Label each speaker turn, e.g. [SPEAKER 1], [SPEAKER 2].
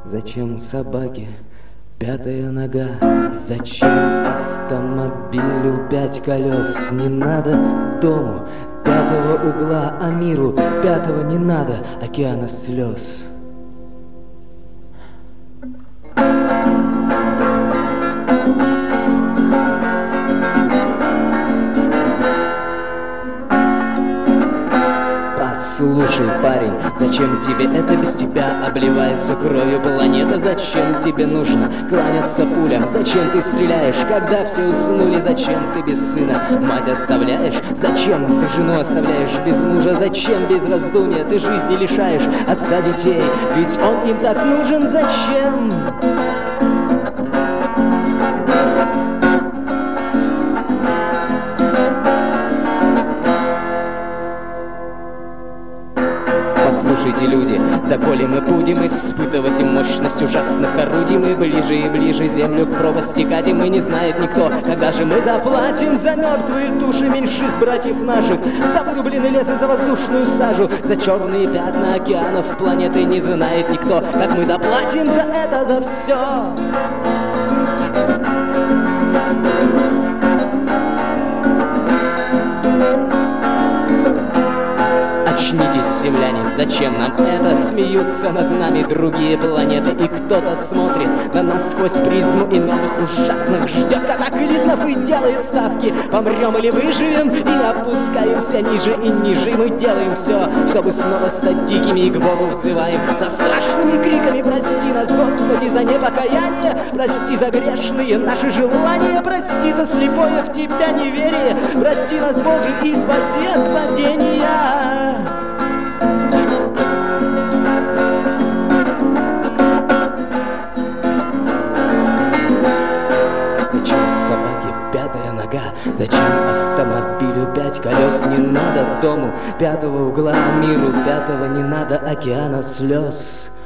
[SPEAKER 1] Зачем собаке пятая нога? Зачем автомобилю 5 колес? Не надо дому 5-го угла, а миру 5-го не надо океана слез. Слушай, парень, зачем тебе это? Без тебя обливается кровью планета. Зачем тебе нужно кланяться пулям? Зачем ты стреляешь, когда все уснули? Зачем ты без сына мать оставляешь? Зачем ты жену оставляешь без мужа? Зачем без раздумья ты жизни лишаешь отца детей? Ведь он им так нужен. Зачем? Послушайте, люди, доколе мы будем испытывать мощность ужасных орудий, мы ближе и ближе землю к пропасти катим, и не знает никто, когда же мы заплатим за мертвые души меньших братьев наших, за вырубленный лес и за воздушную сажу, за черные пятна океанов планеты. Не знает никто, как мы заплатим за это, за все. Очнитесь, земляне, зачем нам это? Смеются над нами другие планеты, и кто-то смотрит на нас сквозь призму и новых ужасных ждет катаклизмов и делает ставки. Помрем или выживем, и опускаемся ниже и ниже. Мы делаем все, чтобы снова стать дикими, и к Богу взываем со страшными криками: прости нас, Господи, за непокаяние, прости за грешные наши желания, прости за слепое в Тебя неверие, прости нас, Боже, и спаси от падения. Зачем собаке 5-я нога? Зачем автомобилю 5 колес? Не надо дому 5-го угла, миру 5-го не надо океана слез.